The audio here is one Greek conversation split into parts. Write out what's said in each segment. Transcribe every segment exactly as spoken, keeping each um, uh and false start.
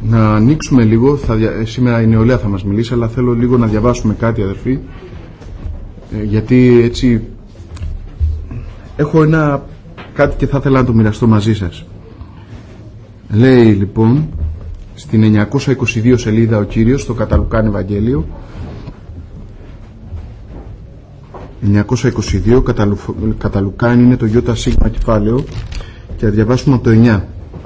να ανοίξουμε λίγο. Θα, σήμερα η νεολαία θα μας μιλήσει, αλλά θέλω λίγο να διαβάσουμε κάτι, αδερφοί, ε, γιατί έτσι έχω ένα κάτι και θα ήθελα να το μοιραστώ μαζί σας. Λέει λοιπόν στην εννιακόσια είκοσι δύο σελίδα ο Κύριος στο κατά Λουκάν Ευαγγέλιο, εννιακόσια είκοσι δύο κατά, Λου, κατά Λουκάν είναι το γιώτα σίγμα κεφάλαιο, και θα διαβάσουμε από το εννιά.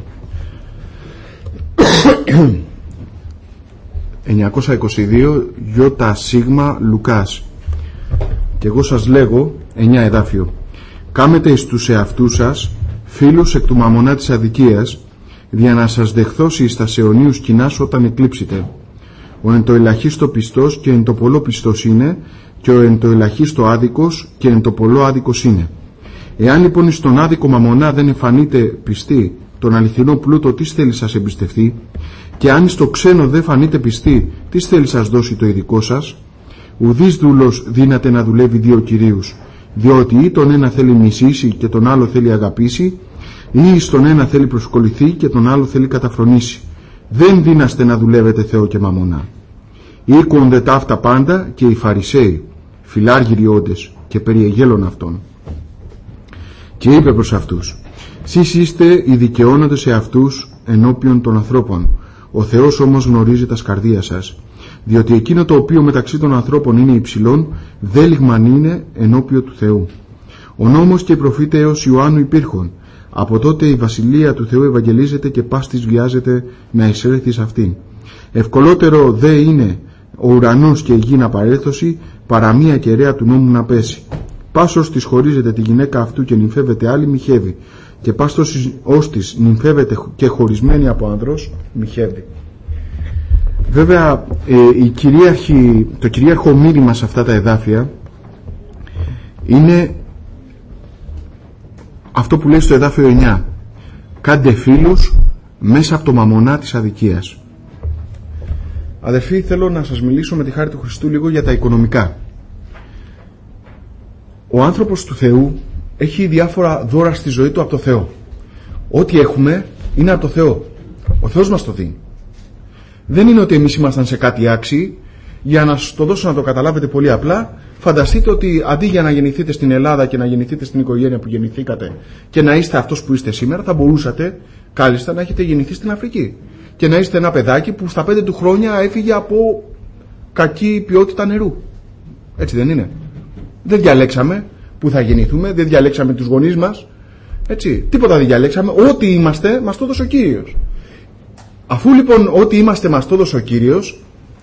εννιακόσια είκοσι δύο γιώτα σίγμα Λουκάς. Και εγώ σας λέγω, εννιά εδάφιο, κάμετε εις τους εαυτούς σας φίλους εκ του μαμωνά της αδικίας, για να σας δεχθώσει εις τας αιωνίους κοινάς όταν εκλείψετε. Ο εν το ελαχίστο πιστός και εν το πολλό πιστός είναι, και ο εν το ελαχίστο άδικος και εν το πολλό άδικος είναι. Εάν λοιπόν εις τον άδικο μαμωνά δεν εμφανείτε πιστοί, τον αληθινό πλούτο τι θέλει σας εμπιστευτεί, και αν εις το ξένο δεν φανείτε πιστοί, τι θέλει σας δώσει το ειδικό σας. Ουδής δούλος δύναται να δουλεύει δύο κυρίους, διότι ή τον ένα θέλει μισήσει και τον άλλο θέλει αγαπήσει, ή στον ένα θέλει προσκοληθεί και τον άλλο θέλει καταφρονήσει. Δεν δύναστε να δουλεύετε Θεό και μαμωνά. Ήκονται τα αυτά πάντα και οι Φαρισαίοι, φιλάργυροι όντες, και περιεγέλων αυτών. Και είπε προς αυτούς, σεις είστε οι δικαιώνοντες σε αυτούς ενώπιον των ανθρώπων, ο Θεός όμως γνωρίζει τα σκαρδία σας, διότι εκείνο το οποίο μεταξύ των ανθρώπων είναι υψηλόν, δέλιγμαν είναι ενώπιον του Θεού. Ο νόμος και οι προφήτε έως Ιωάννου υπήρχον. Από τότε η βασιλεία του Θεού ευαγγελίζεται και πας της βιάζεται να εισέλθει σε αυτήν. Ευκολότερο δε είναι ο ουρανός και η γη να παρέλθωση, παρά μία κεραία του νόμου να πέσει. Πάσος της χωρίζεται τη γυναίκα αυτού και νυμφεύεται άλλη, μοιχεύει, και πάστος ως της νυμφεύεται και χωρισμένη από άνδρος, μοιχεύει. Βέβαια ε, η κυρίαρχη, το κυρίαρχο μήνυμα σε αυτά τα εδάφια είναι αυτό που λέει στο εδάφιο εννιά, κάντε φίλους μέσα από το μαμωνά της αδικίας. Αδερφοί, θέλω να σας μιλήσω με τη χάρη του Χριστού λίγο για τα οικονομικά. Ο άνθρωπος του Θεού έχει διάφορα δώρα στη ζωή του από το Θεό. Ό,τι έχουμε είναι από το Θεό. Ο Θεός μας το δίνει. Δεν είναι ότι εμείς ήμασταν σε κάτι άξιοι. Για να σας το δώσω να το καταλάβετε πολύ απλά, φανταστείτε ότι αντί για να γεννηθείτε στην Ελλάδα και να γεννηθείτε στην οικογένεια που γεννηθήκατε και να είστε αυτός που είστε σήμερα, θα μπορούσατε κάλλιστα να έχετε γεννηθεί στην Αφρική και να είστε ένα παιδάκι που στα πέντε του χρόνια έφυγε από κακή ποιότητα νερού. Έτσι δεν είναι? Δεν διαλέξαμε που θα γεννηθούμε, δεν διαλέξαμε τους γονείς μας, έτσι, τίποτα δεν διαλέξαμε. Ό,τι είμαστε μας το έδωσε ο Κύριος. Αφού λοιπόν ό,τι είμαστε μας το έδωσε ο Κύριος,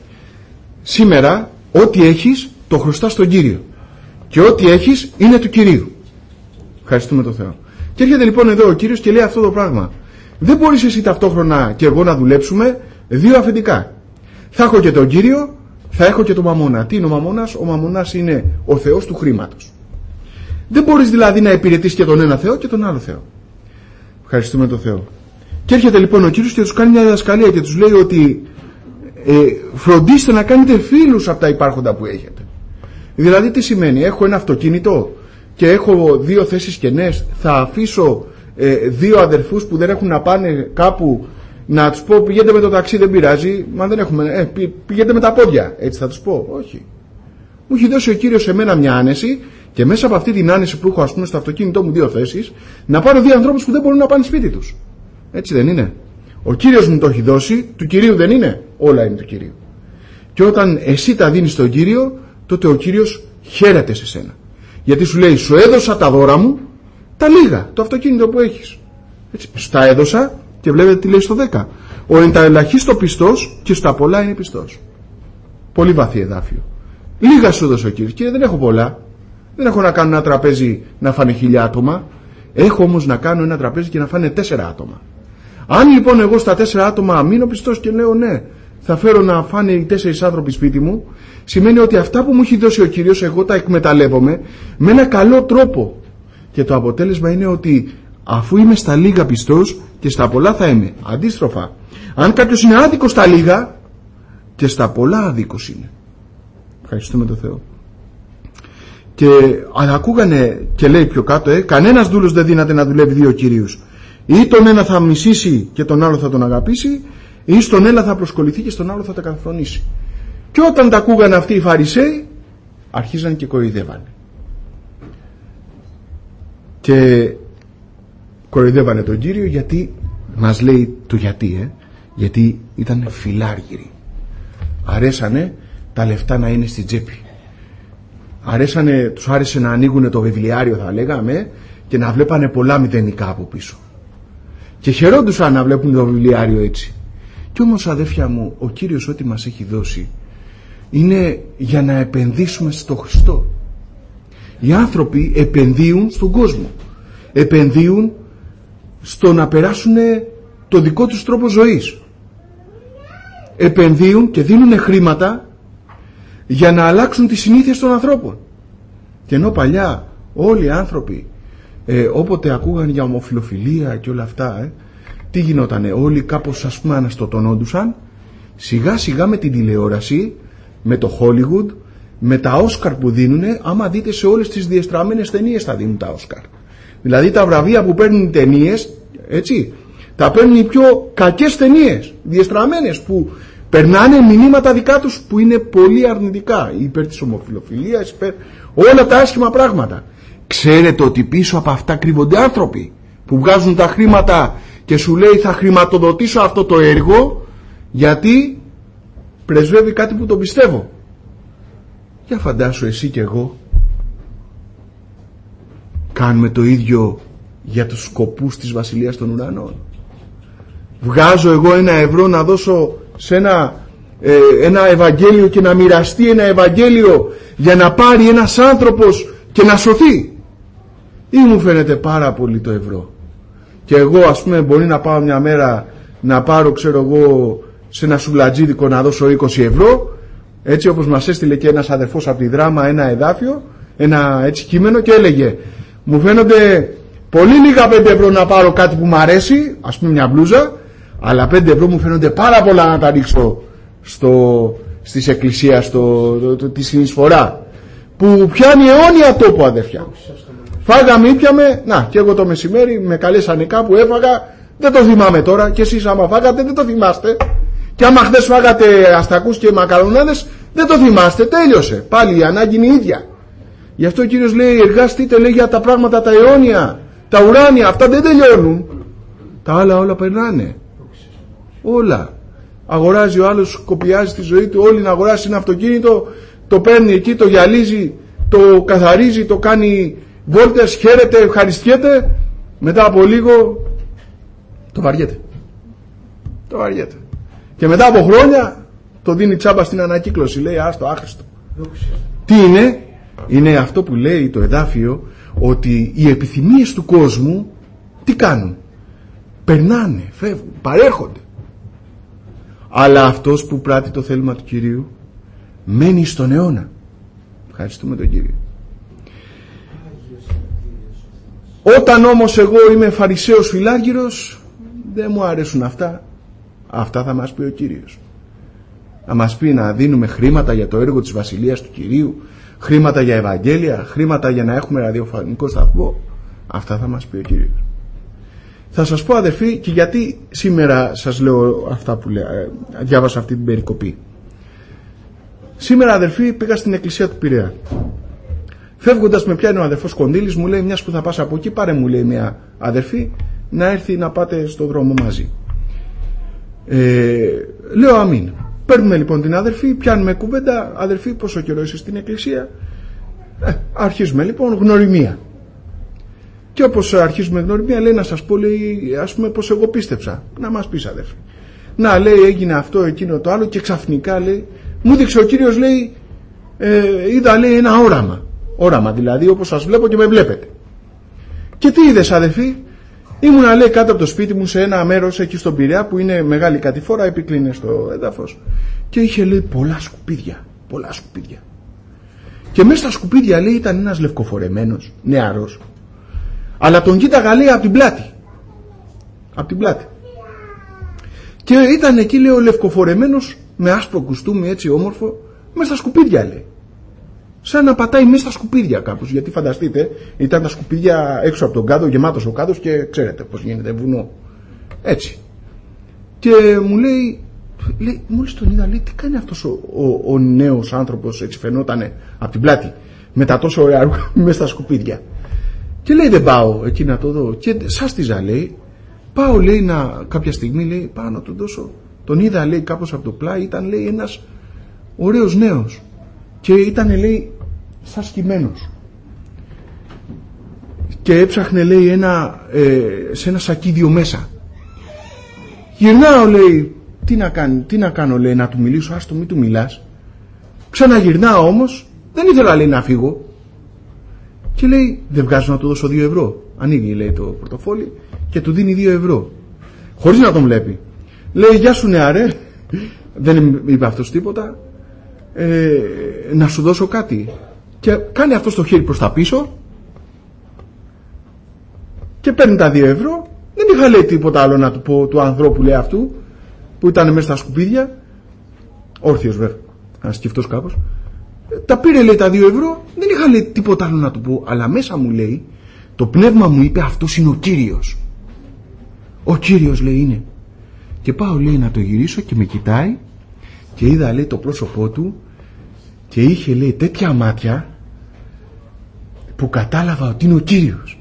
σήμερα ό,τι έχεις το χρωστάς στον Κύριο, και ό,τι έχεις είναι του Κυρίου. Ευχαριστούμε τον Θεό. Και έρχεται λοιπόν εδώ ο Κύριος και λέει αυτό το πράγμα. Δεν μπορείς εσύ ταυτόχρονα και εγώ να δουλέψουμε δύο αφεντικά. Θα έχω και τον Κύριο, θα έχω και τον μαμώνα. Τι είναι ο μαμώνας? Ο μαμώνας είναι ο Θεός του χρήματος. Δεν μπορείς δηλαδή να υπηρετείς και τον ένα Θεό και τον άλλο Θεό. Ευχαριστούμε τον Θεό. Και έρχεται λοιπόν ο Κύριος και τους κάνει μια διδασκαλία και τους λέει ότι ε, φροντίστε να κάνετε φίλους από τα υπάρχοντα που έχετε. Δηλαδή τι σημαίνει? Έχω ένα αυτοκίνητο και έχω δύο θέσεις κενές, θα αφήσω ε, δύο αδερφούς που δεν έχουν να πάνε κάπου να τους πω πηγαίνετε με το ταξί, δεν πειράζει, μα δεν έχουμε, ε, πη, πηγαίνετε με τα πόδια, έτσι θα τους πω? Όχι. Μου έχει δώσει ο Κύριος σε μένα μια άνεση, και μέσα από αυτή την άνεση που έχω, ας πούμε, στο αυτοκίνητό μου δύο θέσεις, να πάρω δύο ανθρώπους που δεν μπορούν να πάνε σπίτι τους. Έτσι δεν είναι? Ο Κύριος μου το έχει δώσει, του Κυρίου δεν είναι? Όλα είναι του Κυρίου. Και όταν εσύ τα δίνεις στον Κύριο, τότε ο Κύριος χαίρεται σε σένα. Γιατί σου λέει, σου έδωσα τα δώρα μου, τα λίγα, το αυτοκίνητο που έχεις. Έτσι, στα έδωσα, και βλέπετε τι λέει στο δέκα. Ο εν τα ελαχίστο πιστός και στα πολλά είναι πιστός. Πολύ βαθύ εδάφιο. Λίγα σου έδωσε ο Κύριος. Κύριε, δεν έχω πολλά. Δεν έχω να κάνω ένα τραπέζι να φάνε χίλια άτομα. Έχω όμως να κάνω ένα τραπέζι και να φάνε τέσσερα άτομα. Αν λοιπόν εγώ στα τέσσερα άτομα μείνω πιστός και λέω ναι, θα φέρω να φάνε οι τέσσερις άνθρωποι σπίτι μου, σημαίνει ότι αυτά που μου έχει δώσει ο Κύριος εγώ τα εκμεταλλεύομαι με ένα καλό τρόπο. Και το αποτέλεσμα είναι ότι αφού είμαι στα λίγα πιστός, και στα πολλά θα είμαι. Αντίστροφα, αν κάποιος είναι άδικος στα λίγα, και στα πολλά άδικος είναι. Ευχαριστούμε τον Θεό. Και αλλά ακούγανε και λέει πιο κάτω, ε, κανένας δούλος δεν δύναται να δουλεύει δύο κυρίους. Ή τον ένα θα μισήσει και τον άλλο θα τον αγαπήσει, ή στον ένα θα προσκοληθεί και στον άλλο θα τα καθρονήσει. Και όταν τα ακούγαν αυτοί οι Φαρισαίοι, αρχίζαν και κοροϊδεύανε. Και κοροϊδεύανε τον Κύριο, γιατί μας λέει το γιατί, ε? γιατί ήταν φιλάργυροι. Αρέσανε τα λεφτά να είναι στη τσέπη. Αρέσανε, τους άρεσε να ανοίγουν το βιβλιάριο, θα λέγαμε, και να βλέπανε πολλά μηδενικά από πίσω. Και χαιρόντουσαν να βλέπουν το βιβλιάριο έτσι. Κι όμως, αδέρφια μου, ο Κύριος ό,τι μας έχει δώσει είναι για να επενδύσουμε στο Χριστό. Οι άνθρωποι επενδύουν στον κόσμο. Επενδύουν στο να περάσουν το δικό τους τρόπο ζωής. Επενδύουν και δίνουν χρήματα για να αλλάξουν τις συνήθειες των ανθρώπων. Και ενώ παλιά όλοι οι άνθρωποι ε, όποτε ακούγαν για ομοφιλοφιλία και όλα αυτά, ε, τι γινότανε? Όλοι κάπως, ας πούμε, αναστοτωνόντουσαν. Σιγά σιγά με την τηλεόραση, με το Hollywood, με τα Όσκαρ που δίνουνε, άμα δείτε σε όλες τις διεστραμμένες ταινίες θα δίνουν τα Όσκαρ. Δηλαδή τα βραβεία που παίρνουν οι ταινίες, έτσι, τα παίρνουν οι πιο κακές ταινίες, διεστραμμένες, που περνάνε μηνύματα δικά τους που είναι πολύ αρνητικά, υπέρ της ομοφιλοφιλίας, υπέρ όλα τα άσχημα πράγματα. Ξέρετε ότι πίσω από αυτά κρύβονται άνθρωποι που βγάζουν τα χρήματα και σου λέει θα χρηματοδοτήσω αυτό το έργο γιατί πρεσβεύει κάτι που το πιστεύω. Για φαντάσου εσύ και εγώ κάνουμε το ίδιο για τους σκοπούς της Βασιλείας των Ουρανών. Βγάζω εγώ ένα ευρώ να δώσω σε ένα, ε, ένα Ευαγγέλιο και να μοιραστεί ένα Ευαγγέλιο για να πάρει ένας άνθρωπος και να σωθεί, ή μου φαίνεται πάρα πολύ το ευρώ? Και εγώ, ας πούμε, μπορεί να πάω μια μέρα να πάρω, ξέρω εγώ, σε ένα σουβλατζίδικο να δώσω είκοσι ευρώ, έτσι όπως μας έστειλε και ένας αδερφός από τη Δράμα ένα εδάφιο, ένα έτσι κείμενο, και έλεγε μου φαίνονται πολύ λίγα πέντε ευρώ να πάρω κάτι που μου αρέσει, ας πούμε μια μπλούζα, αλλά πέντε ευρώ μου φαίνονται πάρα πολλά να τα ρίξω στο, στις εκκλησίες, στο, το, το, τη συνεισφορά που πιάνει αιώνια τόπο, αδερφιά. Φάγαμε, ήπιαμε, να, και εγώ το μεσημέρι με καλέσανε κάπου, έφαγα, δεν το θυμάμαι τώρα, και εσείς άμα φάγατε δεν το θυμάστε, και άμα χθες φάγατε αστακούς και μακαρονάδες δεν το θυμάστε, τέλειωσε, πάλι η ανάγκη είναι η ίδια. Γι' αυτό ο Κύριος λέει εργαστείτε, λέει, για τα πράγματα τα αιώνια, τα ουράνια, αυτά δεν τελειώνουν, τα άλλα όλα περνάνε, όλα. Αγοράζει ο άλλος, κοπιάζει τη ζωή του, όλοι να αγοράσει ένα αυτοκίνητο, το παίρνει εκεί, το γυαλίζει, το καθαρίζει, το κάνει βόλτες, χαίρεται, ευχαριστιέται, μετά από λίγο το βαριέται. Το βαριέται. Και μετά από χρόνια το δίνει τσάμπα στην ανακύκλωση, λέει άστο, άχρηστο. Τι είναι? Είναι αυτό που λέει το εδάφιο, ότι οι επιθυμίες του κόσμου τι κάνουν? Περνάνε, φεύγουν, παρέρχονται. Αλλά αυτός που πράττει το θέλημα του Κυρίου μένει στον αιώνα. Ευχαριστούμε τον Κύριο. Όταν όμως εγώ είμαι φαρισαίος φιλάργυρος, δεν μου αρέσουν αυτά. Αυτά θα μας πει ο Κύριος. Θα μας πει να δίνουμε χρήματα για το έργο της Βασιλείας του Κυρίου, χρήματα για Ευαγγέλια, χρήματα για να έχουμε ραδιοφωνικό σταθμό. Αυτά θα μας πει ο Κύριος. Θα σας πω, αδερφοί, και γιατί σήμερα σας λέω αυτά που λέω, διάβασα αυτή την περικοπή. Σήμερα, αδερφοί, πήγα στην εκκλησία του Πειραιά. Φεύγοντας με πιάνει ο αδερφός Κονδύλης, μου λέει μιας που θα πας από εκεί, πάρε, μου λέει, μια αδερφή να έρθει να πάτε στο δρόμο μαζί. Ε, λέω αμήν. Παίρνουμε λοιπόν την αδερφή, πιάνουμε κουβέντα. Αδερφή, πόσο καιρό είσαι στην εκκλησία? Ε, αρχίζουμε λοιπόν γνωριμία. Και όπως αρχίζουμε γνωριμία, λέει να σας πω, λέει, ας πούμε πως εγώ πίστεψα. Να μας πεις, αδερφή. Να, λέει, έγινε αυτό, εκείνο, το άλλο, και ξαφνικά, λέει, μου δείξε ο Κύριος, λέει, ε, είδα, λέει, ένα όραμα. Όραμα δηλαδή, όπως σας βλέπω και με βλέπετε. Και τι είδες, αδερφή? Ήμουνα, λέει, κάτω από το σπίτι μου σε ένα μέρος εκεί στον Πειραιά που είναι μεγάλη κατηφόρα, επικλίνε στο έδαφος, και είχε, λέει, πολλά σκουπίδια. Πολλά σκουπίδια. Και μέσα στα σκουπίδια, λέει, ήταν ένας λευκοφορεμένος νεαρός. Αλλά τον κοίταγα, λέει, από την πλάτη. Από την πλάτη. Και ήταν εκεί, λέει, ο λευκοφορεμένος με άσπρο κουστούμι, έτσι όμορφο, μέσα στα σκουπίδια, λέει. Σαν να πατάει μέσα στα σκουπίδια κάπως. Γιατί φανταστείτε, ήταν τα σκουπίδια έξω από τον κάδο, γεμάτος ο κάδος, και ξέρετε πως γίνεται βουνό. Έτσι. Και μου λέει, λέει μόλις τον είδα, λέει, τι κάνει αυτός ο, ο, ο νέος άνθρωπος, έτσι φαινότανε από την πλάτη, με τα τόσο ωραία ρούχα μέσα στα σκουπίδια. Και λέει, δεν πάω εκεί να το δω. Και σάστιζα, λέει, πάω, λέει, να, κάποια στιγμή, λέει, πάω να του δώσω. Τον είδα, λέει, κάπως από το πλάι, ήταν, λέει, ένας ωραίος νέος. Και ήταν, λέει, σαν σκυμμένος. Και έψαχνε, λέει, ένα, ε, σε ένα σακίδιο μέσα. Γυρνάω, λέει, τι να, κάνει, τι να κάνω, λέει, να του μιλήσω, άστο, μη του μιλάς. Ξαναγυρνάω όμως, δεν ήθελα, λέει, να φύγω. Και λέει, δεν βγάζω να του δώσω δύο ευρώ. Ανοίγει, λέει, το πορτοφόλι και του δίνει δύο ευρώ. Χωρίς να τον βλέπει. Λέει, γεια σου νεαρέ, δεν είπε αυτός τίποτα, ε, να σου δώσω κάτι. Και κάνει αυτό το χέρι προς τα πίσω και παίρνει τα δύο ευρώ. Δεν είχα, λέει, τίποτα άλλο να του πω του ανθρώπου, λέει, αυτού που ήταν μέσα στα σκουπίδια, όρθιος βέβαια, ασκευτός κάπως. Τα πήρε, λέει, τα δύο ευρώ. Δεν είχα, λέει, τίποτα άλλο να του πω, αλλά μέσα μου, λέει, το πνεύμα μου είπε, αυτός είναι ο Κύριος. Ο Κύριος, λέει, είναι. Και πάω, λέει, να το γυρίσω και με κοιτάει και είδα, λέει, το πρόσωπό του και είχε, λέει, τέτοια μάτια που κατάλαβα ότι είναι ο Κύριος.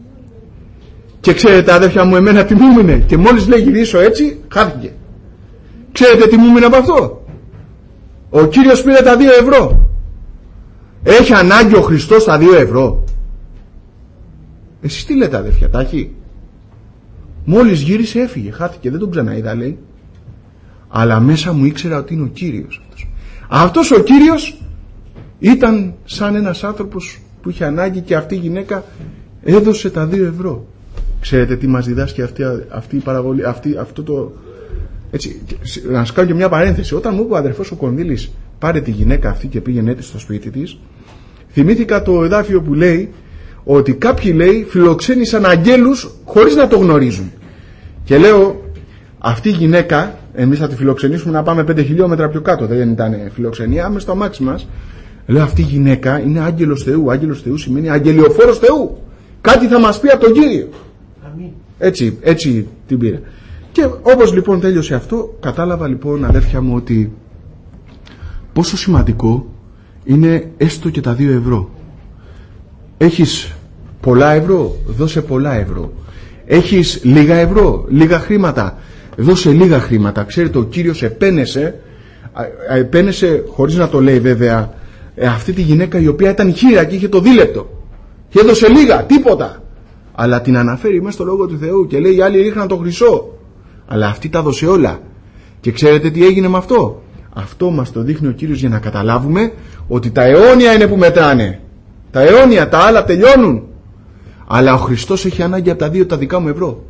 Και ξέρετε, αδέρφια μου, εμένα τι μου έμεινε, και μόλις, λέει, γυρίσω έτσι, χάθηκε. Ξέρετε τι μου έμεινε από αυτό? Ο Κύριος πήρε τα δύο ευρώ. Έχει ανάγκη ο Χριστός τα δύο ευρώ? Εσείς τι λέτε, αδέρφια, τα έχει? Μόλις γύρισε έφυγε, χάθηκε, δεν τον ξαναείδα, λέει. Αλλά μέσα μου ήξερα ότι είναι ο Κύριος αυτός. Αυτός ο Κύριος ήταν σαν ένας άνθρωπος που είχε ανάγκη και αυτή η γυναίκα έδωσε τα δύο ευρώ. Ξέρετε τι μας διδάσκει αυτή, αυτή η παραβολή, αυτή, αυτό το... Έτσι, να σας κάνω και μια παρένθεση. Όταν μου είπε ο αδερφός ο Κονδύλης, πάρε τη γυναίκα αυτή και πήγαινε έτσι στο σπίτι της, θυμήθηκα το εδάφιο που λέει ότι κάποιοι, λέει, φιλοξένησαν αγγέλους χωρίς να το γνωρίζουν. Και λέω, αυτή η γυναίκα, εμείς θα τη φιλοξενήσουμε να πάμε πέντε χιλιόμετρα πιο κάτω, δεν ήταν φιλοξενία, άμε στο αμάξι μας. Λέω, αυτή η γυναίκα είναι άγγελος Θεού. Άγγελος Θεού σημαίνει αγγελιοφόρος Θεού. Κάτι θα μας πει από τον Κύριο. Αμήν. Έτσι, έτσι την πήρα. Και όπως λοιπόν τέλειωσε αυτό, κατάλαβα λοιπόν, αδέρφια μου, ότι πόσο σημαντικό είναι έστω και τα δύο ευρώ. Έχεις πολλά ευρώ, δώσε πολλά ευρώ. Έχεις λίγα ευρώ, λίγα χρήματα, δώσε λίγα χρήματα. Ξέρετε, ο Κύριος επένεσε, επένεσε χωρίς να το λέει βέβαια, αυτή τη γυναίκα η οποία ήταν χείρα και είχε το δίλεπτο και έδωσε λίγα, τίποτα, αλλά την αναφέρει μέσα στο Λόγο του Θεού και λέει, οι άλλοι ρίχναν το χρυσό, αλλά αυτή τα δώσε όλα. Και ξέρετε τι έγινε με αυτό? Αυτό μας το δείχνει ο Κύριος για να καταλάβουμε ότι τα αιώνια είναι που μετράνε. Τα αιώνια, τα άλλα τελειώνουν. Αλλά ο Χριστός έχει ανάγκη από τα δύο τα δικά μου ευρώ.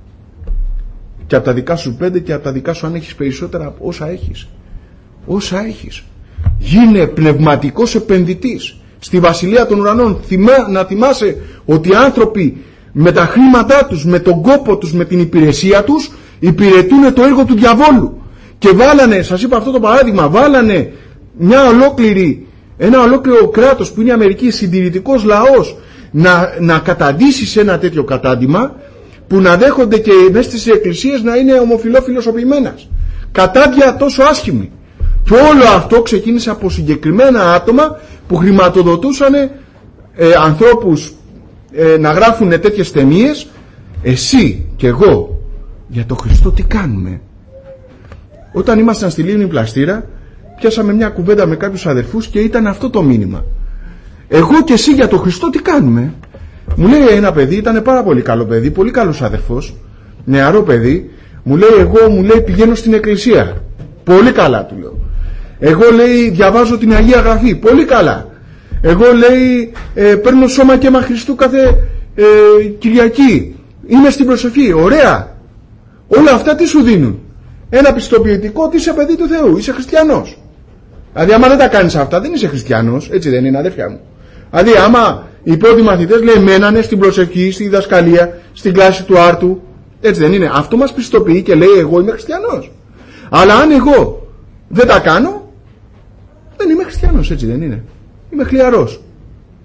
Και από τα δικά σου πέντε και από τα δικά σου, αν έχεις περισσότερα, από όσα έχεις. Όσα έχεις. Γίνε πνευματικός επενδυτής στη Βασιλεία των Ουρανών. Θυμά, να θυμάσαι ότι οι άνθρωποι με τα χρήματά τους, με τον κόπο τους, με την υπηρεσία τους, υπηρετούν το έργο του διαβόλου. Και βάλανε, σας είπα αυτό το παράδειγμα, βάλανε μια ολόκληρη, ένα ολόκληρο κράτος που είναι η Αμερική, συντηρητικός λαός, να, να καταντήσει σε ένα τέτοιο κατάντημα, που να δέχονται και μέσα στις εκκλησίες να είναι ομοφυλόφιλοσοποιημένας. Κατάντια τόσο άσχημη. Και όλο αυτό ξεκίνησε από συγκεκριμένα άτομα που χρηματοδοτούσαν ε, ανθρώπους ε, να γράφουν τέτοιες ταινίες. Εσύ και εγώ για το Χριστό τι κάνουμε? Όταν ήμασταν στη Λίμνη Πλαστήρα, πιάσαμε μια κουβέντα με κάποιους αδερφούς και ήταν αυτό το μήνυμα. Εγώ και εσύ για το Χριστό τι κάνουμε? Μου λέει ένα παιδί, ήταν πάρα πολύ καλό παιδί, πολύ καλός αδερφός, νεαρό παιδί, μου λέει, εγώ, μου λέει, πηγαίνω στην εκκλησία. Πολύ καλά, του λέω. Εγώ, λέει, διαβάζω την Αγία Γραφή. Πολύ καλά. Εγώ, λέει, ε, παίρνω σώμα και αίμα Χριστού κάθε ε, Κυριακή. Είμαι στην προσευχή. Ωραία. Όλα αυτά τι σου δίνουν? Ένα πιστοποιητικό ότι είσαι παιδί του Θεού, είσαι χριστιανός. Δηλαδή, άμα δεν τα κάνεις αυτά, δεν είσαι χριστιανός. Έτσι δεν είναι, αδέρφια μου? Δηλαδή, άμα οι πρώτοι μαθητές, λέει, μένανε στην προσευχή, στη διδασκαλία, στην κλάση του άρτου, έτσι δεν είναι? Αυτό μας πιστοποιεί και λέει, εγώ είμαι χριστιανός. Αλλά αν εγώ δεν τα κάνω, δεν είμαι χριστιανός, έτσι δεν είναι? Είμαι χλιαρός.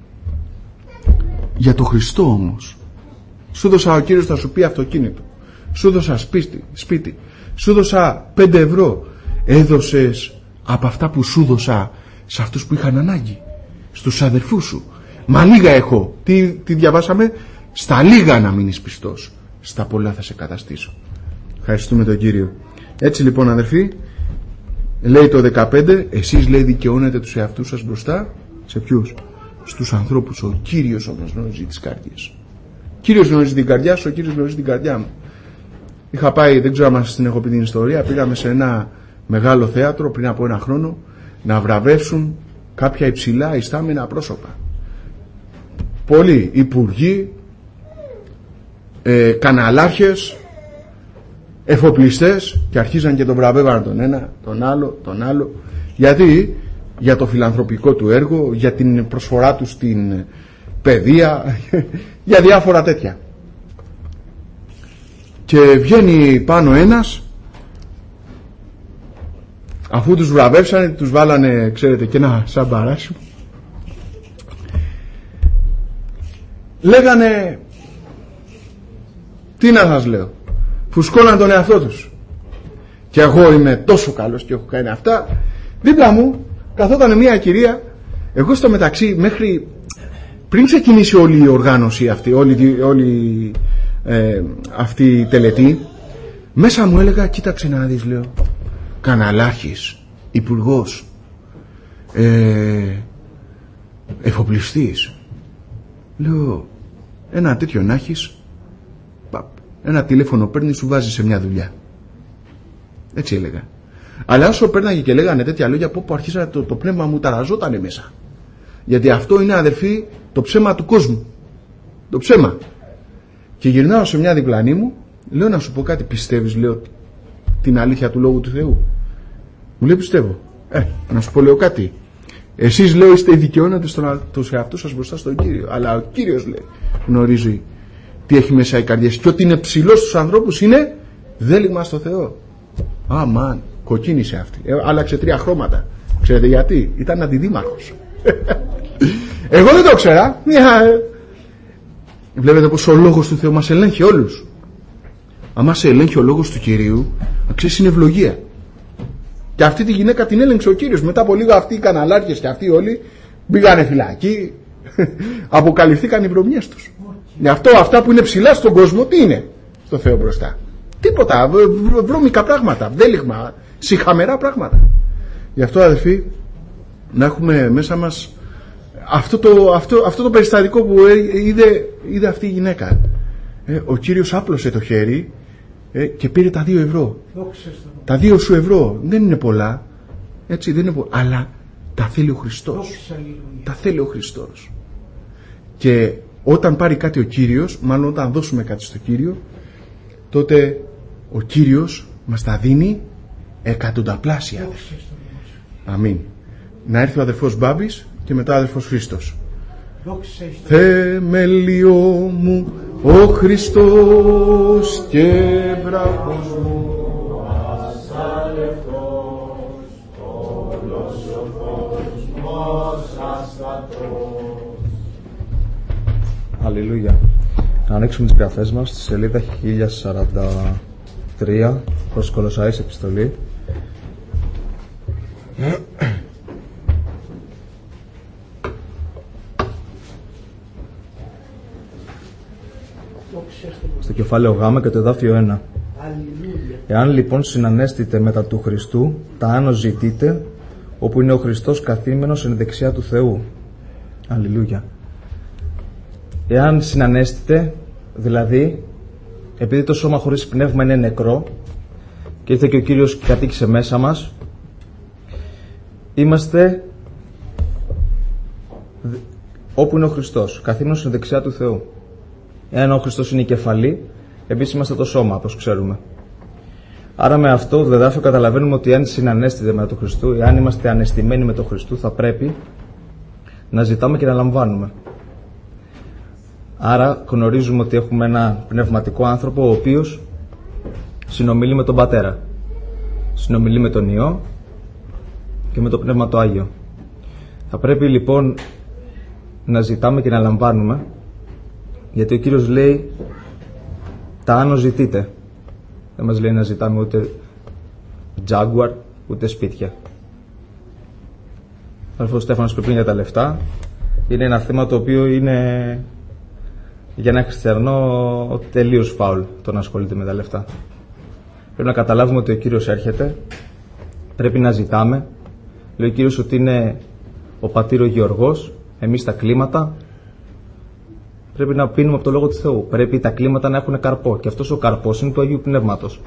Για το Χριστό όμως, σου δώσα, ο Κύριος θα σου πει αυτοκίνητο, σου δώσα σπίτι, σπίτι, σου δώσα πέντε ευρώ. Έδωσες από αυτά που σου δώσα σε αυτούς που είχαν ανάγκη, στους αδερφούς σου. Μα λίγα έχω. Τι, τι διαβάσαμε? Στα λίγα να μείνεις πιστός, στα πολλά θα σε καταστήσω. Ευχαριστούμε τον Κύριο. Έτσι λοιπόν αδερφοί, λέει το δεκαπέντε, εσείς λέει δικαιώνετε τους εαυτούς σας μπροστά σε ποιους? Στους ανθρώπους. Ο Κύριος όμως γνωρίζει τις καρδιές. Ο Κύριος γνωρίζει την καρδιά σου, ο Κύριος γνωρίζει την καρδιά μου. Είχα πάει, δεν ξέρω αν σας την έχω πει την ιστορία, πήγαμε σε ένα μεγάλο θέατρο πριν από ένα χρόνο να βραβεύσουν κάποια υψηλά ιστάμενα πρόσωπα. Πολλοί υπουργοί, ε, καναλάρχες, εφοπλιστές, και αρχίζαν και τον βραβεύαν τον ένα, τον άλλο, τον άλλο. Γιατί? Για το φιλανθρωπικό του έργο, για την προσφορά του στην παιδεία, για διάφορα τέτοια. Και βγαίνει πάνω ένας, αφού τους βραβεύσανε, τους βάλανε, ξέρετε, και ένα σαν παράσιμο. Λέγανε, τι να σας λέω, φουσκώναν τον εαυτό τους. Και εγώ είμαι τόσο καλός και έχω κάνει αυτά. Δίπλα μου καθόταν μια κυρία. Εγώ στο μεταξύ, μέχρι πριν ξεκινήσει όλη η οργάνωση αυτή, όλη, όλη ε, αυτή η τελετή, μέσα μου έλεγα, κοίταξε να δεις, λέω, καναλάρχης, υπουργός, ε, εφοπλιστής. Λέω, ένα τέτοιο να έχεις, ένα τηλέφωνο παίρνει, σου βάζει σε μια δουλειά. Έτσι έλεγα. Αλλά όσο πέρναγε και λέγανε τέτοια λόγια, από όπου αρχίσανε, το, το πνεύμα μου ταραζότανε μέσα. Γιατί αυτό είναι, αδερφοί, το ψέμα του κόσμου. Το ψέμα. Και γυρνάω σε μια διπλανή μου, λέω, να σου πω κάτι, πιστεύεις, λέω, την αλήθεια του Λόγου του Θεού? Μου λέει, πιστεύω. Ε, να σου πω, λέω, κάτι. Εσείς, λέω, είστε οι δικαιώνοντες τους εαυτούς σας μπροστά στον Κύριο. Αλλά ο Κύριος, λέει, γνωρίζει τι έχει μέσα οι καρδιές. Και ότι είναι ψηλός στους ανθρώπους είναι δέλυγμα στο Θεό. Αμάν, κοκκίνησε αυτή. Ε, άλλαξε τρία χρώματα. Ξέρετε γιατί? Ήταν αντιδήμαρχος. Εγώ δεν το ξέρα. Βλέπετε πως ο λόγος του Θεού μας ελέγχει όλους. Αν σε ελέγχει ο λόγος του Κυρίου, ξέρεις, είναι ευλογία. Και αυτή τη γυναίκα την έλεγξε ο Κύριος. Μετά από λίγο αυτοί οι καναλάρχες και αυτοί όλοι μπήκανε φυλακή. Αποκαλυφθήκαν οι βρωμιές τους. Γι' αυτό αυτά που είναι ψηλά στον κόσμο, τι είναι στο Θεό μπροστά? Τίποτα, βρώμικα πράγματα, δέλυγμα, σιχαμερά πράγματα. Γι' αυτό, αδελφοί, να έχουμε μέσα μας αυτό το, αυτό, αυτό το περιστατικό που είδε, είδε αυτή η γυναίκα. Ε, ο Κύριος άπλωσε το χέρι ε, και πήρε τα δύο ευρώ. Τα δύο σου ευρώ δεν είναι πολλά, έτσι, δεν είναι πολλά, αλλά τα θέλει ο Χριστός. Τα θέλει ο Χριστός. Και όταν πάρει κάτι ο Κύριος, μάλλον όταν δώσουμε κάτι στο Κύριο, τότε ο Κύριος μας τα δίνει εκατονταπλάσια. Αμήν. Να έρθει ο αδερφός Μπάμπης και μετά ο αδερφός Χρήστος. Θεμελιό μου ο Χριστός και βράχος μου ασάλευτος, όλος ο κόσμος αστατός. Αλληλούια. Να ανοίξουμε τις γραφές μας στη σελίδα χίλια σαράντα τρία προς Κολοσσάης επιστολή. Στο κεφάλαιο Γ και το εδάφιο ένα. Εάν λοιπόν συνανέστητε μετά του Χριστού, τα άνω ζητείτε, όπου είναι ο Χριστός καθήμενος εν δεξιά του Θεού. Αλληλούια. Εάν συνανέστητε, δηλαδή, επειδή το σώμα χωρίς πνεύμα είναι νεκρό και ήρθε και ο Κύριος και κατοίκησε μέσα μας, είμαστε όπου είναι ο Χριστός, καθήμενος εν δεξιά του Θεού. Εάν ο Χριστός είναι η κεφαλή, εμείς είμαστε το σώμα, όπως ξέρουμε. Άρα με αυτό το δεδάφιο καταλαβαίνουμε ότι αν συνανέστητε με τον Χριστό, εάν είμαστε ανεστημένοι με τον Χριστό, θα πρέπει να ζητάμε και να λαμβάνουμε. Άρα γνωρίζουμε ότι έχουμε ένα πνευματικό άνθρωπο ο οποίος συνομιλεί με τον Πατέρα, συνομιλεί με τον Υιό και με το Πνεύμα το Άγιο. Θα πρέπει λοιπόν να ζητάμε και να λαμβάνουμε, γιατί ο Κύριος λέει τα άνω ζητείτε. Δεν μας λέει να ζητάμε ούτε Jaguar, ούτε σπίτια. Ο Στέφανος είπε πριν για τα λεφτά. Είναι ένα θέμα το οποίο είναι για ένα χριστιανό τελείως φάουλ το να ασχολείται με τα λεφτά. Πρέπει να καταλάβουμε ότι ο Κύριος έρχεται, πρέπει να ζητάμε. Λέει ο Κύριος ότι είναι ο πατήρ ο Γεωργός, εμείς τα κλίματα. Πρέπει να πίνουμε από το Λόγο του Θεού. Πρέπει τα κλίματα να έχουν καρπό. Και αυτός ο καρπός είναι του Αγίου Πνεύματος.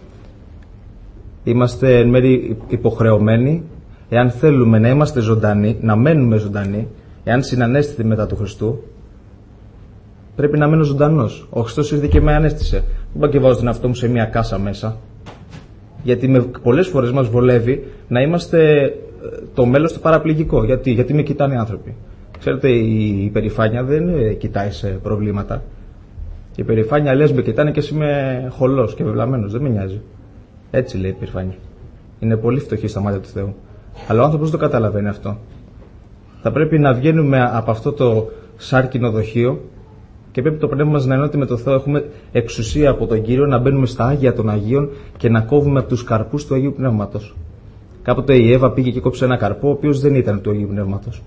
Είμαστε εν μέρει υποχρεωμένοι, εάν θέλουμε να είμαστε ζωντανοί, να μένουμε ζωντανοί, εάν συνανέστητε μετά του Χριστού, πρέπει να μένω ζωντανός. Ο Χριστός ήρθε και με ανέστησε. Δεν πάω και βάζω τον εαυτό μου σε μια κάσα μέσα. Γιατί με, πολλές φορές μας βολεύει να είμαστε το μέλος του παραπληγικό. Γιατί, γιατί με κοιτάνε οι άνθρωποι. Ξέρετε, η υπερηφάνεια δεν κοιτάει σε προβλήματα. Η υπερηφάνεια λες με κοιτάνε και εσύ είμαι χολός και βεβλαμένος. Δεν με νοιάζει. Έτσι λέει η υπερηφάνεια. Είναι πολύ φτωχή στα μάτια του Θεού. Αλλά ο άνθρωπος δεν το καταλαβαίνει αυτό. Θα πρέπει να βγαίνουμε από αυτό το σάρκινο δοχείο και πρέπει το πνεύμα μας να ενώνεται με το Θεό. Έχουμε εξουσία από τον Κύριο να μπαίνουμε στα Άγια των Αγίων και να κόβουμε από τους καρπούς του Αγίου Πνεύματος. Κάποτε η Εύα πήγε και κόψε ένα καρπό, ο οποίος δεν ήταν του Αγίου Πνεύματος.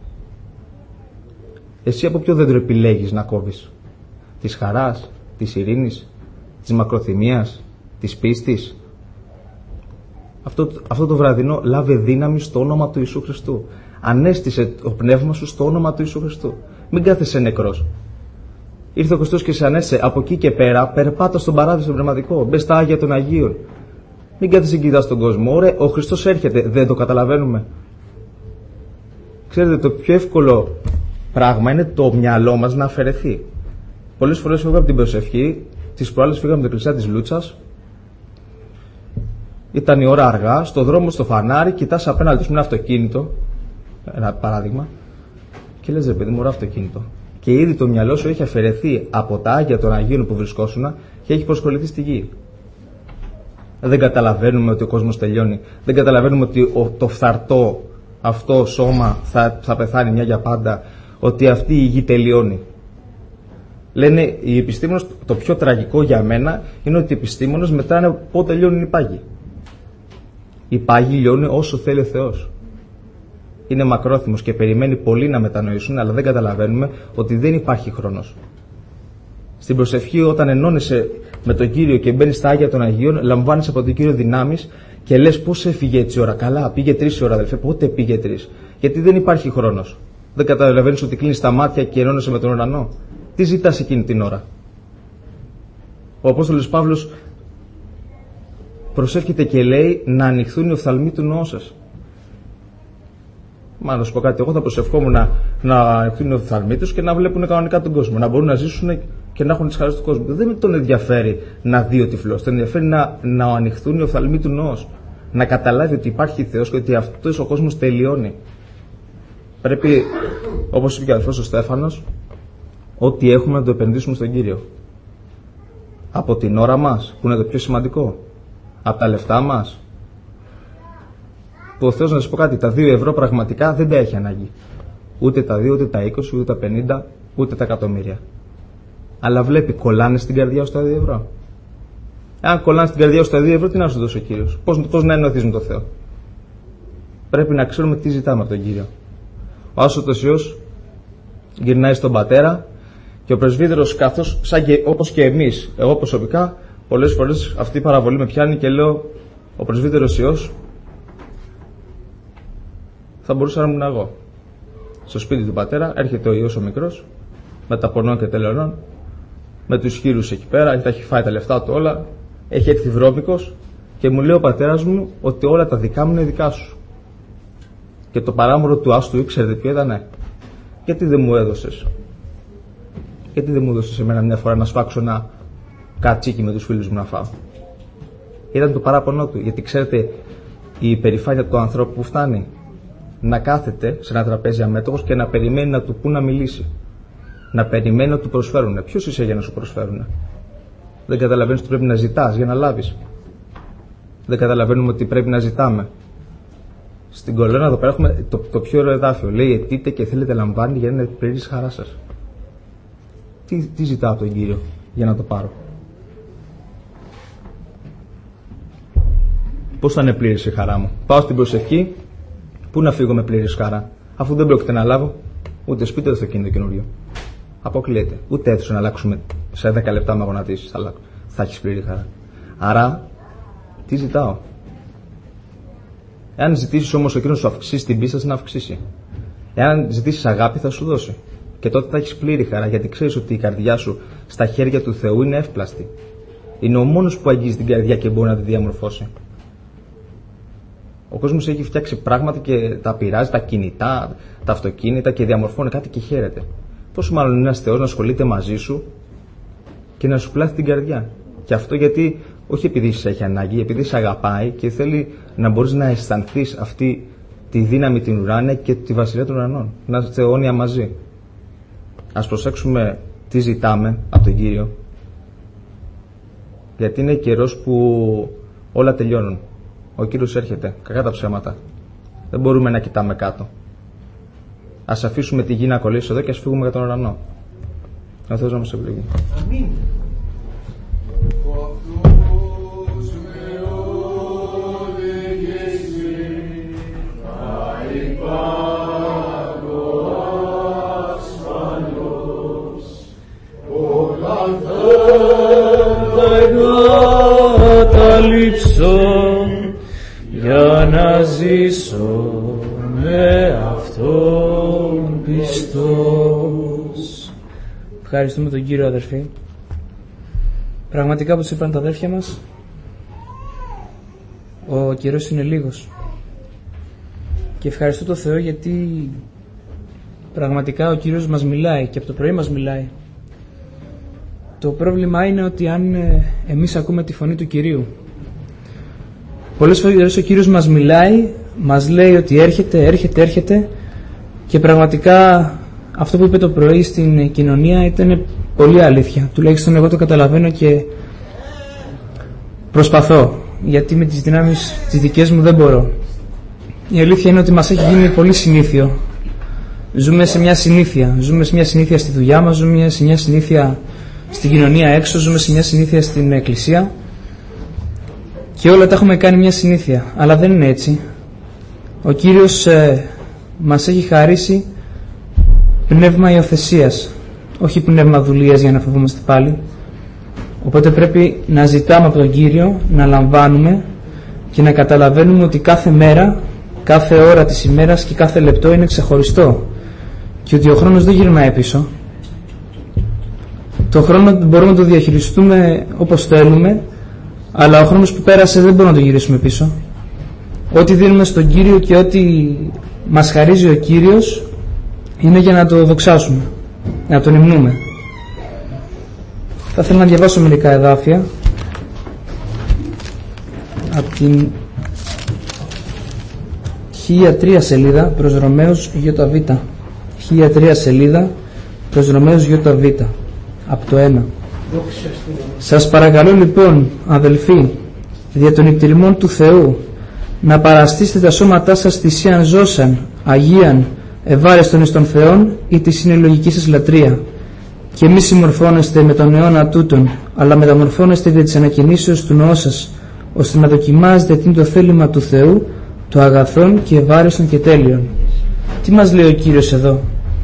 Εσύ από ποιο δέντρο επιλέγεις να κόβεις? Της χαράς, της ειρήνης, της μακροθυμίας, της πίστης? Αυτό, αυτό το βραδινό λάβε δύναμη στο όνομα του Ιησού Χριστού. Ανέστησε το πνεύμα σου στο όνομα του Ιησού Χριστού. Μην κάθεσαι νεκρός. Ήρθε ο Χριστός και σε ανέστησε. Από εκεί και πέρα περπάτα στον παράδεισο τον πνευματικό. Μπες στα Άγια των Αγίων. Μην κάθεσαι και κοιτάς τον κόσμο. Ωραία, ο Χριστός έρχεται. Δεν το καταλαβαίνουμε? Ξέρετε, το πιο εύκολο πράγμα είναι το μυαλό μας να αφαιρεθεί. Πολλές φορές φύγαμε από την προσευχή. Τις προάλλες φύγαμε από την εκκλησία της Λούτσας. Ήταν η ώρα αργά, στο δρόμο, στο φανάρι, κοιτάς απέναντι σου ένα αυτοκίνητο, ένα παράδειγμα, και λες ρε παιδί μου, ωραίο αυτοκίνητο. Και ήδη το μυαλό σου έχει αφαιρεθεί από τα Άγια των Αγίων που βρισκόσουνα και έχει προσχοληθεί στη γη. Δεν καταλαβαίνουμε ότι ο κόσμος τελειώνει. Δεν καταλαβαίνουμε ότι το φθαρτό αυτό σώμα θα, θα πεθάνει μια για πάντα, ότι αυτή η γη τελειώνει. Λένε οι επιστήμονες, το πιο τραγικό για μένα είναι ότι οι επιστήμονες μετράνε πότε λιώνουν οι πάγοι. Οι πάγοι λιώνουν όσο θέλει ο Θεός. Είναι μακρόθυμος και περιμένει πολλοί να μετανοήσουν, αλλά δεν καταλαβαίνουμε ότι δεν υπάρχει χρόνος. Στην προσευχή, όταν ενώνεσαι με τον Κύριο και μπαίνεις στα Άγια των Αγίων, λαμβάνεις από τον Κύριο δυνάμεις και λες πώς έφυγε έτσι η ώρα. Καλά, πήγε τρεις η ώρα, αδελφέ. Πότε πήγε τρεις? Γιατί δεν υπάρχει χρόνος. Δεν καταλαβαίνεις ότι κλείνεις τα μάτια και ενώνεσαι με τον ουρανό? Τι ζητάς εκείνη την ώρα? Ο Απόστολος Παύλος προσεύχεται και λέει να ανοιχθούν οι οφθαλμοί του νόου σας. Μα να σου πω κάτι, εγώ θα προσευχόμουν να, να ανοιχθούν οι οφθαλμοί τους και να βλέπουν κανονικά τον κόσμο, να μπορούν να ζήσουν και να έχουν τις χαρές του κόσμου. Δεν τον ενδιαφέρει να δει ο τυφλός, τον ενδιαφέρει να, να ανοιχθούν οι οφθαλμοί του νόου, να καταλάβει ότι υπάρχει Θεός και ότι αυτός ο κόσμος τελειώνει. Πρέπει, όπως είπε και ο αδελφός ο Στέφανος, ό,τι έχουμε να το επενδύσουμε στον Κύριο. Από την ώρα μας, που είναι το πιο σημαντικό, από τα λεφτά μας, που ο Θεός, να σας πω κάτι, τα δύο ευρώ πραγματικά δεν τα έχει ανάγκη. Ούτε τα δύο, ούτε τα είκοσι, ούτε τα πενήντα, ούτε τα εκατομμύρια. Αλλά βλέπει, κολλάνε στην καρδιά σου τα δύο ευρώ. Αν κολλάνε στην καρδιά σου τα δύο ευρώ, τι να σου δώσει ο Κύριος? Πώς, πώς να ενωθείς με τον Θεό? Πρέπει να ξέρουμε τι ζητάμε από τον Κύριο. Ο Άσωτος Υιός γυρνάει στον Πατέρα και ο πρεσβύτερος, καθώς, σαν και, όπως και εμείς, εγώ προσωπικά, πολλές φορές αυτή η παραβολή με πιάνει και λέω, ο πρεσβύτερος Υιός θα μπορούσα να ήμουν εγώ. Στο σπίτι του Πατέρα έρχεται ο Υιός ο μικρός, με τα πονών και τελωνών, με τους χείρους εκεί πέρα, τα έχει φάει τα λεφτά του όλα, έχει έρθει βρώμικος και μου λέει ο πατέρας μου ότι όλα τα δικά μου είναι δικά σου. Και το παράμορο του άστου, ξέρετε ποιο ήταν? Γιατί δεν μου έδωσες? Γιατί δεν μου έδωσες εμένα μια φορά να σφάξω ένα κατσίκι με τους φίλους μου να φάω? Ήταν το παράπονο του. Γιατί ξέρετε, η υπερηφάνεια του ανθρώπου που φτάνει να κάθεται σε ένα τραπέζι αμέτωχος και να περιμένει να του πούν να μιλήσει. Να περιμένει να του προσφέρουν. Ποιος είσαι για να σου προσφέρουν? Δεν καταλαβαίνεις ότι πρέπει να ζητάς για να λάβεις. Δεν καταλαβαίνουμε ότι πρέπει να ζητάμε. Στην κολόνα εδώ πέρα έχουμε το, το πιο ωραίο εδάφιο. Λέει, αιτείτε και θέλετε λαμβάνει για να είναι πλήρης χαρά σας. Τι, τι ζητάω από τον Κύριο για να το πάρω? πώς θα είναι πλήρης η χαρά μου? Πάω στην προσευχή, πού να φύγω με πλήρης χαρά, αφού δεν πρόκειται να λάβω ούτε σπίτι ούτε αυτοκίνητο καινούριο? Αποκλείεται. Ούτε αίθουσα να αλλάξουμε σε δέκα λεπτά με γονατίσεις. Θα, θα έχεις πλήρη χαρά. Άρα, τι ζητάω? Εάν ζητήσεις όμως ο Κύριος να σου αυξήσει την πίστη, θα να αυξήσει. Εάν ζητήσεις αγάπη, θα σου δώσει. Και τότε θα έχεις πλήρη χαρά, γιατί ξέρεις ότι η καρδιά σου στα χέρια του Θεού είναι εύπλαστη. Είναι ο μόνος που αγγίζει την καρδιά και μπορεί να τη διαμορφώσει. Ο κόσμος έχει φτιάξει πράγματα και τα πειράζει, τα κινητά, τα αυτοκίνητα και διαμορφώνει κάτι και χαίρεται. Πόσο μάλλον είναι ένας Θεός να ασχολείται μαζί σου και να σου πλάθει την καρδιά. Και αυτό γιατί, όχι επειδή σε έχει ανάγκη, επειδή σε αγαπάει και θέλει να μπορείς να αισθανθείς αυτή τη δύναμη την ουράνια και τη βασιλεία των ουρανών. Να είστε αιώνια μαζί. Ας προσέξουμε τι ζητάμε από τον Κύριο. Γιατί είναι καιρός που όλα τελειώνουν. Ο Κύριος έρχεται, κακά τα ψέματα. Δεν μπορούμε να κοιτάμε κάτω. Ας αφήσουμε τη γη να κολλήσει εδώ και ας φύγουμε για τον ουρανό. Ο Θεός να μας ευλογεί. Αμήν. Για να ζήσω με αυτόν πιστός. Ευχαριστούμε τον Κύριο, αδερφοί. Πραγματικά, όπως είπαν τα αδέρφια μας, ο καιρός είναι λίγος. Και ευχαριστώ τον Θεό γιατί πραγματικά ο Κύριος μας μιλάει και από το πρωί μας μιλάει. Το πρόβλημα είναι ότι αν εμείς ακούμε τη φωνή του Κυρίου, πολλές φορές ο Κύριος μας μιλάει, μας λέει ότι έρχεται, έρχεται, έρχεται και πραγματικά αυτό που είπε το πρωί στην κοινωνία ήταν πολύ αλήθεια. Τουλάχιστον εγώ το καταλαβαίνω και προσπαθώ, γιατί με τις δυνάμεις τις δικές μου δεν μπορώ. Η αλήθεια είναι ότι μας έχει γίνει πολύ συνήθιο. Ζούμε σε μια συνήθεια. Ζούμε σε μια συνήθεια στη δουλειά μας, ζούμε σε μια συνήθεια στην κοινωνία έξω, ζούμε σε μια συνήθεια στην εκκλησία. Και όλα τα έχουμε κάνει μια συνήθεια, αλλά δεν είναι έτσι. Ο Κύριος ε, μας έχει χαρίσει πνεύμα υιοθεσίας, όχι πνεύμα δουλείας για να φοβόμαστε πάλι. Οπότε πρέπει να ζητάμε από τον Κύριο, να λαμβάνουμε και να καταλαβαίνουμε ότι κάθε μέρα, κάθε ώρα της ημέρας και κάθε λεπτό είναι ξεχωριστό και ότι ο χρόνος δεν γυρνάει πίσω. Το χρόνο μπορούμε να το διαχειριστούμε όπως θέλουμε, αλλά ο χρόνος που πέρασε δεν μπορούμε να το γυρίσουμε πίσω. Ό,τι δίνουμε στον Κύριο και ό,τι μας χαρίζει ο Κύριος είναι για να το δοξάσουμε, να τον υμνούμε. Θα ήθελα να διαβάσω μερικά εδάφια από την χίλια τρία σελίδα προς Ρωμαίους ΙΒ. χίλια τρία σελίδα προς Ρωμαίους ΙΒ, από το ένα. Σας παρακαλώ λοιπόν, αδελφοί, δια των εκτιμών του Θεού, να παραστήσετε τα σώματά σας θυσίαν ζώσαν, αγίαν, ευάρεστον εις των Θεών ή τη συνελογική σας λατρεία. Και μη συμμορφώνεστε με τον αιώνα τούτον, αλλά μεταμορφώνεστε δια της ανακαινήσεως του νοός σας, ώστε να δοκιμάζετε τι είναι το θέλημα του Θεού, το αγαθόν και ευάρεστον και τέλειον. Τι μας λέει ο Κύριος εδώ,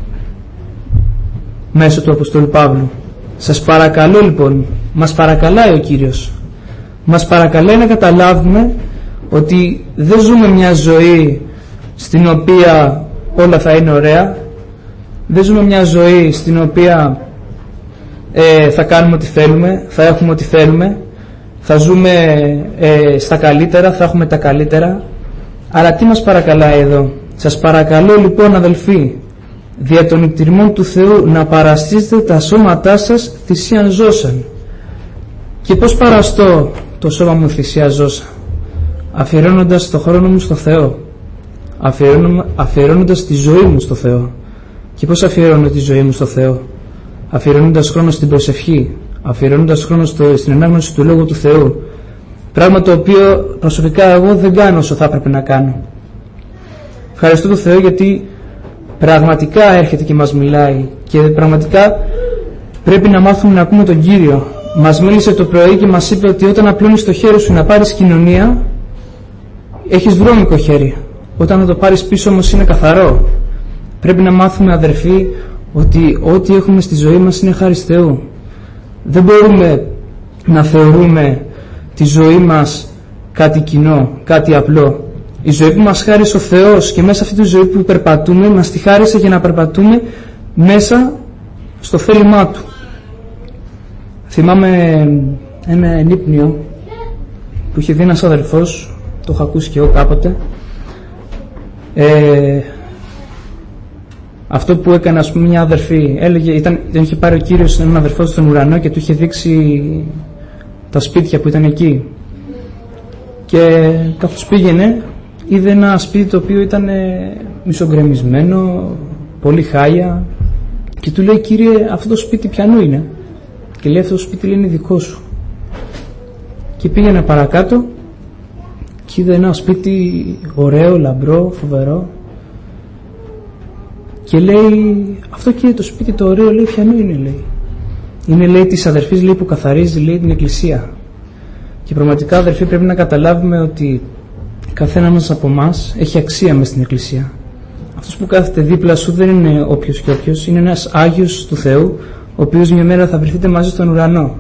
μέσω του Αποστόλου Παύλου? Σας παρακαλώ λοιπόν, μας παρακαλάει ο Κύριος, μας παρακαλάει να καταλάβουμε ότι δεν ζούμε μια ζωή στην οποία όλα θα είναι ωραία, δεν ζούμε μια ζωή στην οποία ε, θα κάνουμε ό,τι θέλουμε, θα έχουμε ό,τι θέλουμε, θα ζούμε ε, στα καλύτερα, θα έχουμε τα καλύτερα. Αλλά τι μας παρακαλάει εδώ? Σας παρακαλώ λοιπόν, αδελφοί, δια των εκτιμών του Θεού, να παραστήσετε τα σώματά σας θυσίαν ζώσαν. Και πώς παραστώ το σώμα μου θυσία ζώσα? Αφιερώνοντας το χρόνο μου στο Θεό, αφιερώνοντας τη ζωή μου στο Θεό. Και πώς αφιερώνω τη ζωή μου στο Θεό? Αφιερώνοντας χρόνο στην προσευχή, αφιερώνοντας χρόνο στο, στην ανάγνωση του Λόγου του Θεού, πράγμα το οποίο προσωπικά εγώ δεν κάνω όσο θα έπρεπε να κάνω. Ευχαριστώ τον Θεό γιατί πραγματικά έρχεται και μας μιλάει και πραγματικά πρέπει να μάθουμε να ακούμε τον Κύριο. Μας μίλησε το πρωί και μας είπε ότι όταν απλώνεις το χέρι σου να πάρεις κοινωνία, έχεις βρώμικο χέρι. Όταν θα το πάρεις πίσω όμως είναι καθαρό. Πρέπει να μάθουμε, αδερφοί, ότι ό,τι έχουμε στη ζωή μας είναι χάρις Θεού. Δεν μπορούμε να θεωρούμε τη ζωή μας κάτι κοινό, κάτι απλό. Η ζωή που μας χάρισε ο Θεός και μέσα αυτή τη ζωή που περπατούμε, μας τη χάρισε για να περπατούμε μέσα στο θέλημά Του. Θυμάμαι ένα ενύπνιο που είχε δει ένας αδερφός, το είχα ακούσει και εγώ κάποτε. Ε, αυτό που έκανε, ας πούμε, μια αδερφή, έλεγε, ήταν, τον είχε πάρει ο Κύριος έναν αδερφό στον ουρανό και του είχε δείξει τα σπίτια που ήταν εκεί. Και καθώς πήγαινε, είδε ένα σπίτι το οποίο ήταν μισογκρεμισμένο, πολύ χάλια, και του λέει, Κύριε, αυτό το σπίτι ποιανού είναι? Και λέει, αυτό το σπίτι, λέει, είναι δικό σου. Και πήγαινε παρακάτω και είδε ένα σπίτι ωραίο, λαμπρό, φοβερό, και λέει, αυτό, Κύριε, το σπίτι το ωραίο, λέει, ποιανού είναι? Λέει, είναι, λέει, της αδερφής, λέει, που καθαρίζει, λέει, την εκκλησία. Και πραγματικά, αδερφοί, πρέπει να καταλάβουμε ότι καθένα μας από εμάς έχει αξία μες στην εκκλησία. Αυτός που κάθεται δίπλα σου δεν είναι όποιος και όποιος, είναι ένας Άγιος του Θεού, ο οποίος μια μέρα θα βρεθείτε μαζί στον ουρανό.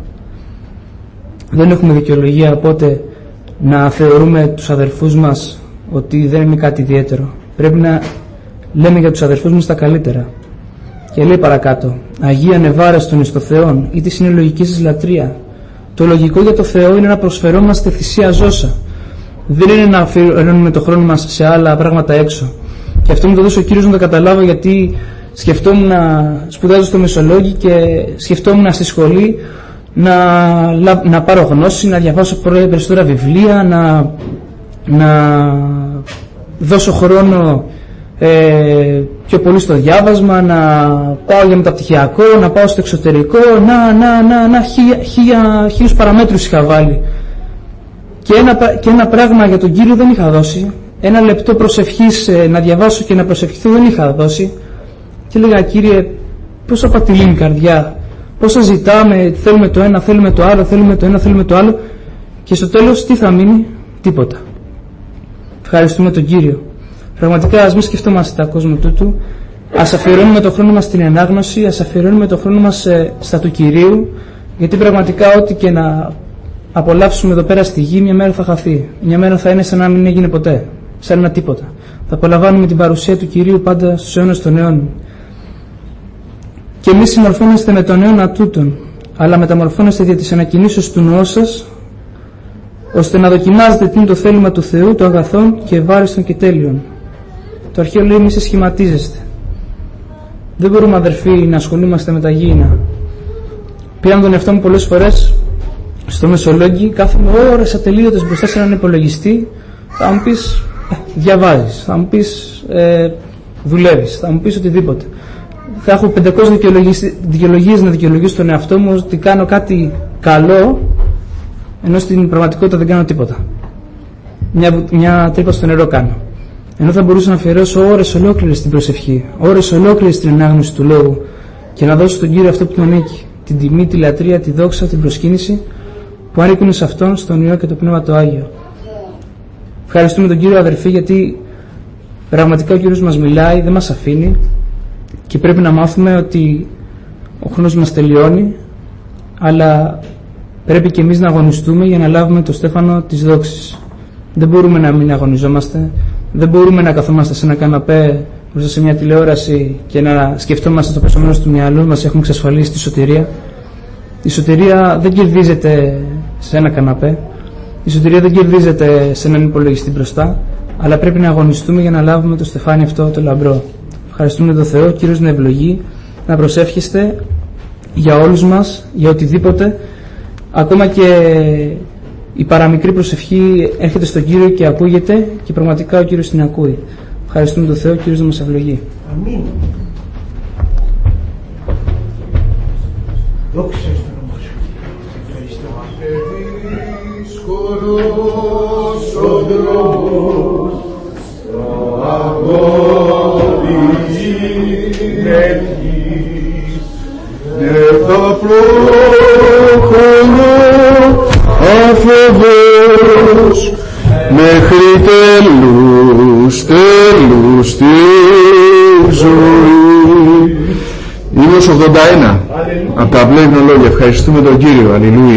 Δεν έχουμε δικαιολογία οπότε να θεωρούμε τους αδερφούς μας ότι δεν είναι κάτι ιδιαίτερο. Πρέπει να λέμε για τους αδερφούς μας τα καλύτερα. Και λέει παρακάτω, Αγία ανεβάρεστον εις το Θεόν, ή της είναι λογική σας λατρεία. Το λογικό για το Θεό είναι να προσφερόμαστε θυσία ζώσα. Δεν είναι να αφιερώνουμε το χρόνο μας σε άλλα πράγματα έξω. Και αυτό μου το δώσε ο Κύριος να το καταλάβω, γιατί σκεφτόμουν να σπουδάζω στο Μεσολόγγι και σκεφτόμουν στη σχολή να, να πάρω γνώση, να διαβάσω περισσότερα βιβλία, να, να δώσω χρόνο ε, πιο πολύ στο διάβασμα, να πάω για μεταπτυχιακό, να πάω στο εξωτερικό, να, να, να, να χίλια, χίλια, χίλιους παραμέτρους είχα βάλει. Και ένα, και ένα πράγμα για τον Κύριο δεν είχα δώσει. Ένα λεπτό προσευχής ε, να διαβάσω και να προσευχηθώ δεν είχα δώσει. Και έλεγα, Κύριε, πόσο απατηλή είναι η καρδιά, πόσα ζητάμε, θέλουμε το ένα, θέλουμε το άλλο, θέλουμε το ένα, θέλουμε το άλλο, και στο τέλος τι θα μείνει? Τίποτα. Ευχαριστούμε τον Κύριο. Πραγματικά ας μην σκεφτόμαστε τα κόσμο τούτου, ας αφιερώνουμε το χρόνο μας στην ενάγνωση, ας αφιερώνουμε το χρόνο μας ε, στα του Κυρίου, γιατί πραγματικά ό,τι και να απολαύσουμε εδώ πέρα στη γη, μια μέρα θα χαθεί. Μια μέρα θα είναι σαν να μην έγινε ποτέ, σαν ένα τίποτα. Θα απολαμβάνουμε την παρουσία του Κυρίου πάντα στους αιώνες των αιώνων. Και εμείς συμμορφώνεστε με τον αιώνα τούτον, αλλά μεταμορφώνεστε δια της ανακοινήσεως του νοός σας, ώστε να δοκιμάζετε τι είναι το θέλημα του Θεού, το αγαθόν και ευάριστον και τέλειον. Το αρχαίο λέει, μη σε σχηματίζεστε. Δεν μπορούμε, αδερφοί, να ασχολούμαστε με τα γήινα. Πήραν τον εαυτό μου πολλές φορές στο Μεσολόγγι, κάθομαι ώρες ατελείωτες μπροστά σε έναν υπολογιστή. Θα μου πεις, ε, διαβάζεις, θα μου πεις, ε, δουλεύεις, θα μου πεις οτιδήποτε. Θα έχω πεντακόσιες δικαιολογίες να δικαιολογήσω στον εαυτό μου ότι κάνω κάτι καλό, ενώ στην πραγματικότητα δεν κάνω τίποτα. Μια, μια τρύπα στο νερό κάνω. Ενώ θα μπορούσα να αφιερώσω ώρες ολόκληρες στην προσευχή, ώρες ολόκληρες στην ανάγνωση του Λόγου και να δώσω στον Κύριο αυτό που του ανήκει, την τιμή, τη λατρεία, τη δόξα, την προσκύνηση που ανήκουν σε Αυτόν, στον Υιό και το Πνεύμα το Άγιο. Ευχαριστούμε τον Κύριο, αδερφοί, γιατί πραγματικά ο Κύριος μας μιλάει, δεν μας αφήνει, και πρέπει να μάθουμε ότι ο χρόνος μας τελειώνει, αλλά πρέπει και εμείς να αγωνιστούμε για να λάβουμε το στέφανο της δόξης. Δεν μπορούμε να μην αγωνιζόμαστε, δεν μπορούμε να καθόμαστε σε ένα καναπέ μπροστά σε μια τηλεόραση και να σκεφτόμαστε στο πίσω μέρος του μυαλού μας έχουμε εξασφαλίσει τη σωτηρία. Η σωτηρία δεν κερδίζεται σε ένα καναπέ, η σωτηρία δεν κερδίζεται σε έναν υπολογιστή μπροστά, αλλά πρέπει να αγωνιστούμε για να λάβουμε το στεφάνι αυτό το λαμπρό. Ευχαριστούμε τον Θεό, Κύριος να ευλογεί, να προσεύχεστε για όλους μας, για οτιδήποτε. Ακόμα και η παραμικρή προσευχή έρχεται στον Κύριο και ακούγεται, και πραγματικά ο Κύριος την ακούει. Ευχαριστούμε τον Θεό, Κύριος να μας ευλογεί. Αμήν. Δόξα στον όνομα σου. Ευχαριστώ. Δύσκολος ο δρόμος, το αγώδι γυναίκης, ναι θα προχωρώ αφοβός, μέχρι τέλους, τέλους τη ζωή. Ήλιος ογδόντα ένα από τα απλά υμνολόγια. Ευχαριστούμε τον Κύριο. Αλληλούια.